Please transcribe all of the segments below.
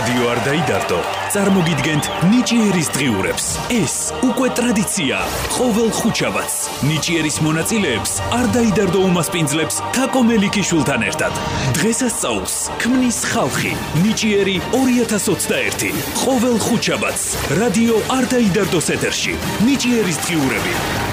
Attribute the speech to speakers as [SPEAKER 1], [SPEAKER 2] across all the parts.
[SPEAKER 1] რადიო არ დაიდარდო, წარმოგიდგენთ ნიჭიერის დღიურებს. ეს უკვე ტრადიცია, ყოველ ხუთშაბათს ნიჭიერის მონაწილეებს არ დაიდარდო უმასპინძლებს თაკო მელიქიშვილთან ერთად. დღესასწაულს ქმნის ხალხი, ნიჭიერი 2021. ყოველ ხუთშაბათს რადიო არ დაიდარდოს ეთერში. ნიჭიერის დღიურები.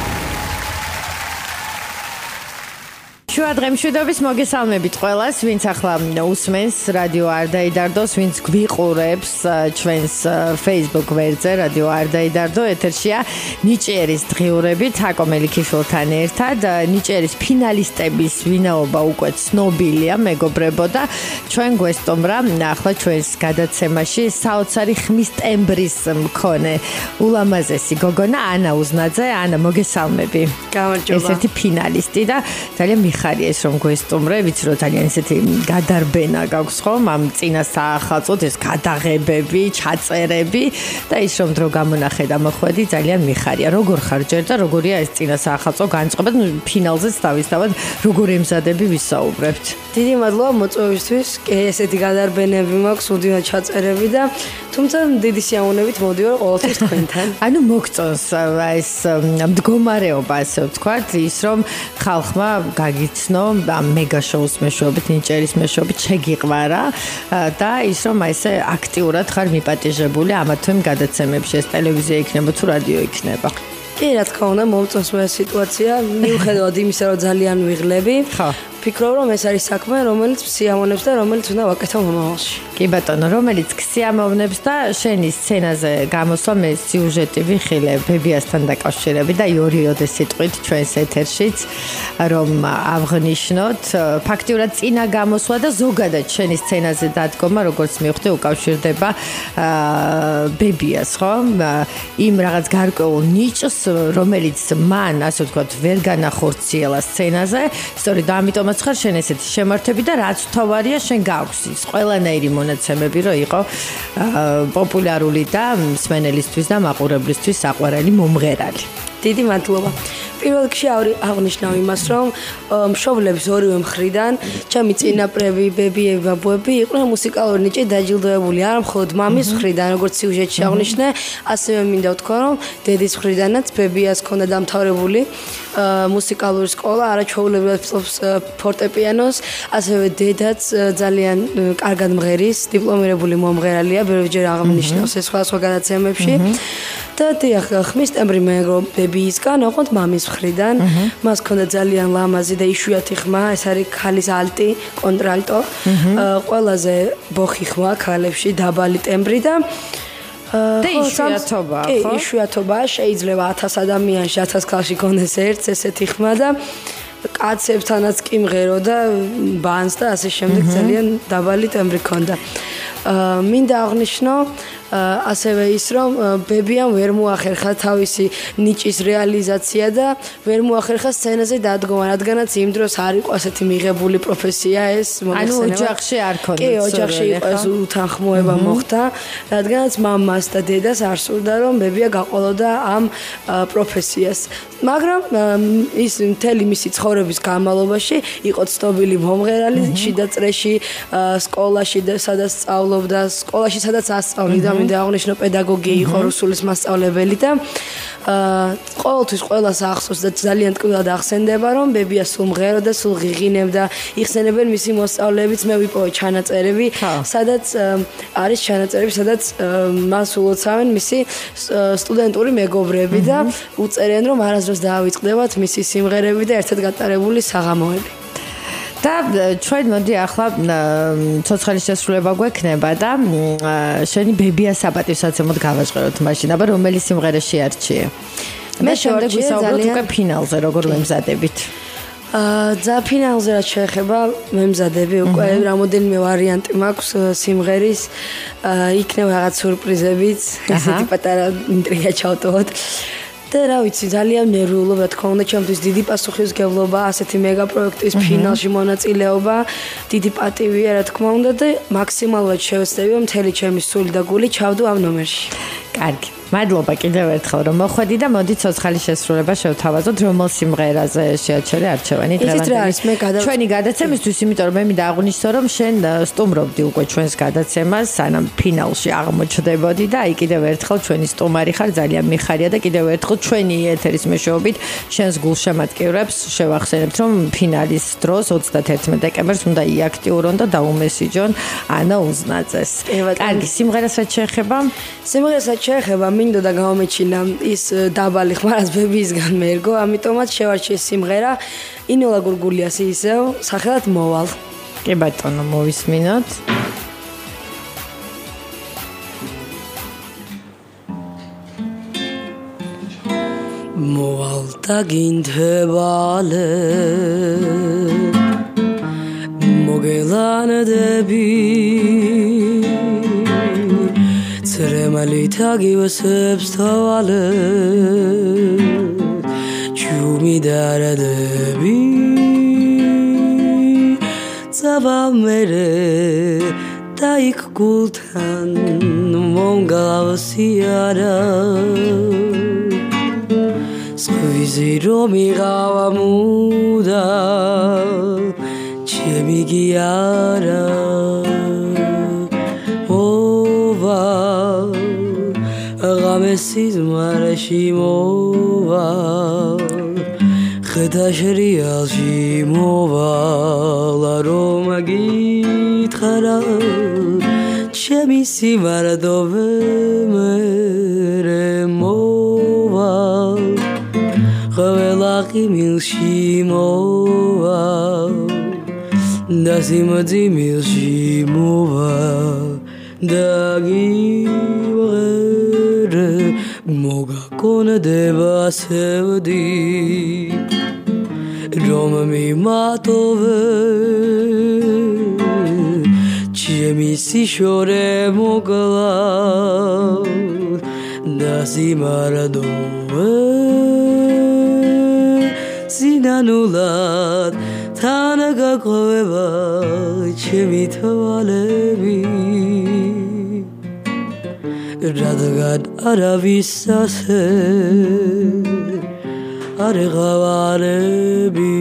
[SPEAKER 2] შუადღე მშვიდობის მოგესალმებით ყველას, ვინც ახლა უსმენს რადიო არ დაიდარდოს, ვინც გვიყურებს ჩვენს Facebook ვერზე რადიო არ დაიდარდო, ეთერშია ნიჭიერის დღიურები თაკო მელიქიშვილთან ერთად. ნიჭიერის ფინალისტების ვინაობა უკვე ცნობილია, მეგობრებო და ჩვენ გვესტუმრა ახლა ჩვენს გადაცემაში საოცარი ხმის ტემბრის მქონე ულამაზესი გოგონა ანა უზნაძე. ანა, მოგესალმები.
[SPEAKER 3] გამარჯობა.
[SPEAKER 2] ესეთი ფინალისტი და ძალიან ხარიეს რომ გვესტუმრე, ვიცი რომ ძალიან ესეთი გადარბენა გაქვს ხომ ამ წინა საახალწლოდ ეს გადაღებები, ჩაწერები და ის რომ დრო გამონახე და მოხვედი ძალიან მიხარია. როგორ ხარ ჯერ და როგორია ეს წინა საახალწლო განწყობა? ფინალზეც თავისთავად როგორ ემზადები ვისაუბრებთ.
[SPEAKER 3] დიდი მადლობა მოწვევისთვის. ესეთი გადარბენები მაქვს, უდინა ჩაწერები და თუმცა დიდი სიამოვნებით მოდივარ ყოველთვის თქვენთან.
[SPEAKER 2] ანუ მოგწონს ეს მდგომარეობა, ასე ვთქვათ, ის რომ ხალხმა გაგიცნო ამ მეგა შოუს მეშვეობით, ნიჭიერის მეშვეობით შეგიყვარა და ის რომ ესე აქტიურად ხარ მიპატიჟებული ამა თუ იმ გადაცემებში, ეს ტელევიზია იქნება თუ რადიო იქნება.
[SPEAKER 3] კი, რა თქმა უნდა, მომწონს მე სიტუაცია, მიუხედავად იმისა, რომ ძალიან ვიღლები.
[SPEAKER 2] ხო.
[SPEAKER 3] ფიქრობ რომ ეს არის საქმე, რომელიც სიამოვნებს და რომელიც უნდა ვაკეთო მომავალში.
[SPEAKER 2] კი ბატონო, რომელიც სიამოვნებს და შენი სცენაზე გამოსვა მე სიუჟეტი ვიხილე ბებიასთან დაკავშირებით და იორიოდეს სიტყვით ჩვენს ეთერშიც რომ აღნიშნოთ ფაქტიურად წინა გამოსვა და ზოგადად შენი სცენაზე დადგომა, როგორც მივხვდი, უკავშირდება ბებიას, ხო? იმ რაღაც გარკვეულ ნიჭს, რომელიც მან, ასე ვთქვათ, ვერ განახორციელა სცენაზე, სწორედ ამიტომ ხარ შენ ესეთი შემართები და რაც თავარია შენ გაქვს ის ყველანაირი მონაცემები რომ იყო პოპულარული და მსმენელისთვის და მაყურებლისთვის საყვარელი მომღერალი.
[SPEAKER 3] დიდი მადლობა. პირველ რიგში აღნიშნავ იმას, რომ მშობლების ორივე მხრიდან ჩემი წინაპრები, ბებიები, ბაბუები იყვნენ მუსიკალური ნიჭით დაჯილდოებული, არა მხოლოდ მამის მხრიდან, როგორც სიუჟეტში აღნიშნე, ასევე მინდა ვთქვა, რომ დედის მხრიდანაც ბებიას ჰქონდა დამთავრებული მუსიკალური სკოლა, არაჩვეულებრივად ფლობს ფორტეპიანოს, ასევე დედაც ძალიან კარგად მღერის, დიპლომირებული მომღერალია, ბევრჯერ აღნიშნავს ეს სხვადასხვა გადაცემებში. და დიახ, ხმის ტემბრი მეგრობ ბებიისგან, ოღონდ მამის მხრიდან. მას ჰქონდა ძალიან ლამაზი და იშვიათი ხმა, ეს არის ქალის ალტი, კონტრალტო. ყველაზე ბოხი ხმა ქალებში, დაბალი ტემბრი და
[SPEAKER 2] იშვიათობა, ხო?
[SPEAKER 3] კი, იშვიათობა, შეიძლება 1000 ადამიანში 1000 ქალში გქონდეს ერთს ესეთი ხმა და კაცებთანაც კი მღერო და ბანს და ასე შემდეგ ძალიან დაბალი ტემბრი ჰქონდა. მინდა აღნიშნო ასევე ის რომ ბებიამ ვერ მოახერხა თავისი ნიჭის რეალიზაცია და ვერ მოახერხა სცენაზე დადგომა, რადგანაც იმ დროს არ იყო ასეთი მიღებული პროფესია ეს
[SPEAKER 2] ანუ
[SPEAKER 3] მომხსენება.
[SPEAKER 2] ოჯახში არ ქონდა.
[SPEAKER 3] კი, ოჯახში იყო ეს უთანხმოება მოხდა, რადგანაც მამას და დედას არ სურდა რომ ბებია გაყოლოდა ამ პროფესიას. მაგრამ ის მთელი მისი ცხოვრების განმავლობაში იყო ცნობილი მომღერალი, შიდა წრეში, სკოლაში და სადაც სწავლობდა, სკოლაში სადაც ასწავლიდა მინდა აღნიშნო პედაგოგი იყო რუსულის მასწავლებელი და ყოველთვის ყველას ახსოვს და ძალიან ტკბილად ახსენდება რომ ბებია სულ მღეროდა, სულ ღიღინებდა, იხსენებენ მისი მოსწავლეებიც, მე ვიპოვე ჩანაწერები, სადაც არის ჩანაწერები, სადაც მას ულოცავენ მისი სტუდენტური მეგობრები და უწერენ რომ არასდროს დაავიწყდებათ მისი სიმღერები და ერთად გატარებული საღამოები.
[SPEAKER 2] და ჩვენ მოდი ახლა ცოცხალის შესრულება გვექნება და შენი ბებიას საპატივსაცემოდ გავაჟღეროთ მაშინ, აბა რომელი სიმღერა შეარჩიე?
[SPEAKER 3] მე
[SPEAKER 2] შემდეგ ვისაუბროთ უკვე ფინალზე, როგორ ვემზადებით.
[SPEAKER 3] ფინალზე რაც შეეხება მემზადები უკვე რამოდენიმე ვარიანტი მაქვს სიმღერის, იქნება რაღაც სურპრიზებიც, ესეთი პატარა ინტრიგა ჩავტოვოთ. და რა ვიცი, ძალიან ნერვიულობ, რა თქმა უნდა, ჩემთვის დიდი პასუხისმგებლობა, ასეთი მეგა პროექტის ფინალში მონაწილეობა, დიდი პატივია, რა თქმა უნდა და მაქსიმალურად შევეცდები, რომ მთელი ჩემი სული და გული ჩავდო ამ ნომერში.
[SPEAKER 2] კარგი. მადლობა კიდევ ერთხელ რომ მოხვედი და მოდი ცოცხალი შესრულება შევთავაზოთ რომელ სიმღერაზე შეაჩერე არჩევანი დღევანდელი ჩვენი გადაცემისთვის იმიტომ რომ მე მინდა აღვნიშნო რომ შენ სტუმრობდი უკვე ჩვენს გადაცემას სანამ ფინალში აღმოჩნდებოდი და აი კიდევ ერთხელ ჩვენი სტუმარი ხარ ძალიან მიხარია და კიდევ ერთხელ ჩვენი ეთერის მეშვეობით შენს გულშემატკივრებს შევახსენებთ რომ ფინალის დროს 31 დეკემბერს უნდა იაქტიურონ და დაუმესიჯონ ანა უზნაძეს. კარგი, სიმღერასაც შეეხება?
[SPEAKER 3] სიმღერასაც შეეხება, მინდოდა გამომეჩინა ის დაბალი ხმა, რაც ბებიისგან მერგო, ამიტომაც შევარჩიე სიმღერა ინოლა გურგულიას ისევ, სახელად მოვალ.
[SPEAKER 2] კი ბატონო, მოვისმინოთ.
[SPEAKER 3] მოვალ და გინდებალე მოგელანდები ცრემალით აგივსებს თავალე ჩუმი დარადები წავამერე და იქ გულთან მომგავსიარა სკვიზი რომ იღავა მუდა ჩემი გიარა მოვალ ღამესის მარაში მოვალ ხედა შრიალში მოვალ რომ აგითხარა ჩემი სიმარადოვე მერე მოვალ ყველა ყიმილში მოვალ და სიმძიმილში მოვალ და გიმღერე მოგაკონდება სევდი რომ მიმატოვე ჩემი სიშორე მოგლა და სიმარადოვე სინანულად თან გაყვება ჩემი თვალები რადგან არავის ასე არ ღავარები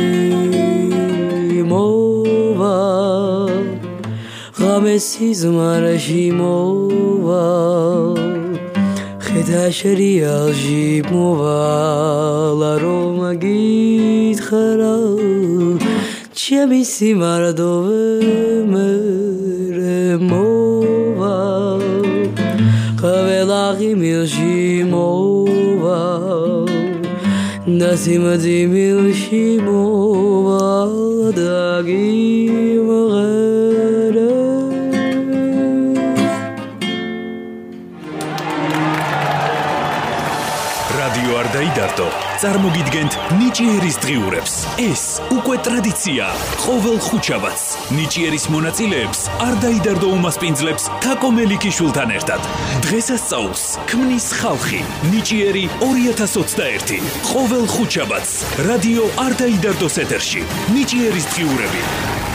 [SPEAKER 3] მოვალ ღამესის მარაში მოვალ ხედა შრიალში მოვალ რომ აგითხარა ჩემი სიმარადოვე მერე მოვალ ყველა ღიმილში მოვალ და სიმძიმილში მოვალ და გიმღერე
[SPEAKER 1] რადიო არ დაიდარტო წარმოგიდგენთ ნიჭიერის დღიურებს. ეს უკვე ტრადიცია. ყოველ ხუთშაბათს ნიჭიერის მონაწილეებს არ დაიდარდო უმასპინძლებს თაკო მელიქიშვილთან ერთად. დღესასწაულს ქმნის ხალხი. ნიჭიერი 2021. ყოველ ხუთშაბათს რადიო არ დაიდარტოს ეთერში. ნიჭიერის დღიურები.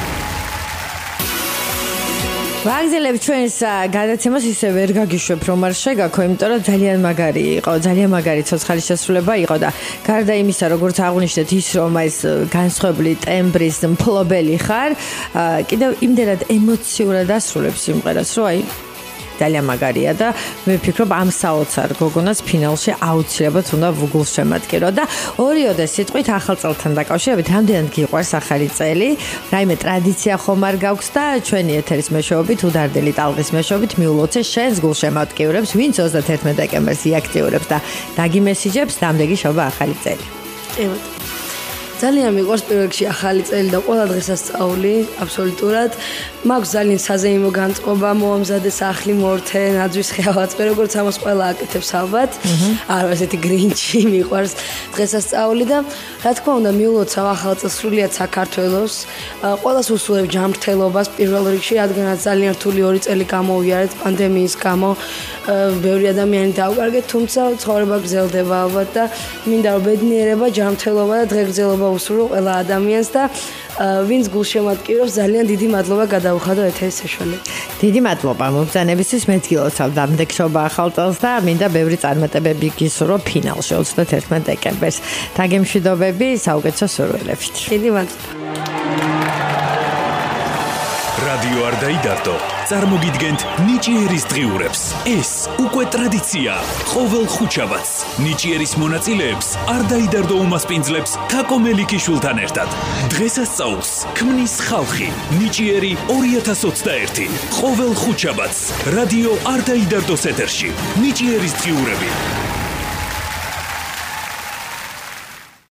[SPEAKER 2] ვაგზელებ ჩვენს გადაცემას ისე ვერ გაგიშვებ რომ არ შეგაქო, იმიტომ რომ ძალიან მაგარი იყო, ძალიან მაგარი ცოცხალი შესრულება იყო და გარდა იმისა, როგორც აღვნიშნეთ ის რომ ეს განსხვავებული ტემბრის მფლობელი ხარ, კიდევ იმდენად ემოციურად ასრულებს სიმღერას, რომ აი ძალიან მაგარია და მე ვფიქრობ ამ საოცარ გოგონას ფინალში აუცილებლად უნდა ვუგულშემატკირო და ორიოდე სიტყვით ახალ წელთან დაკავშირებით რამდენად გიყვარს ახალი წელი, რაიმე ტრადიცია ხომ არ გაქვს და ჩვენი ეთერის მეშვეობით უდარდელი ტალღის მეშვეობით მიულოცე შენს გულშემატკივრებს, ვინც 31 დეკემბერს იაქტიურებს და დაგიმესიჯებს დამდეგი შობა ახალი წელი.
[SPEAKER 3] ძალიან მიყვარს პირველ რიგში ახალი წელი და ყველა დღესასწაული აბსოლუტურად. მაქვს ძალიან საზეიმო განწყობა, მოამზადე სახლი, მორთე, ნაძვის ხეავაწყე, როგორც ამას ყველა აკეთებს ალბათ. არა ესეთი გრინჩი მიყვარს დღესასწაული და რა თქმა უნდა მიულოცავ ახალ წელს სრულიად საქართველოს. ყველას უსურვებ ჯანმრთელობას პირველ რიგში, რადგანაც ძალიან რთული 2 წელი გამოვიარეთ პანდემიის გამო. ბევრი ადამიანი დაუკარგეთ, თუმცა ცხოვრება გრძელდება ალბათ და მინდა რომ ბედნიერება, ჯანმრთელობა და დღეგრძელობა უსურვო ყველა ადამიანს და ვინც გულშემატკივრობს, ძალიან დიდი მადლობა გადაუხადო ეთერის საშუალებით.
[SPEAKER 2] დიდი მადლობა მობრძანებისთვის, მეც გილოცავ დამდეგშობა ახალ წელს და მინდა ბევრი წარმატებები გისურვო ფინალში 31 დეკემბერს. დაგემშვიდობები საუკეთესო სურვილებით.
[SPEAKER 3] დიდი მადლობა.
[SPEAKER 1] რადიო არ დაიდარდო. წარმოგიდგენთ ნიჭიერის დღიურებს. ეს უკვე ტრადიცია. ყოველ ხუთშაბათს ნიჭიერის მონაწილეებს არ დაიდარდო უმასპინძლებს თაკო მელიქიშვილთან ერთად. დღესასწაულს ქმნის ხალხი. ნიჭიერი 2021. ყოველ ხუთშაბათს რადიო არ დაიდარდოს ეთერში. ნიჭიერის დღიურები.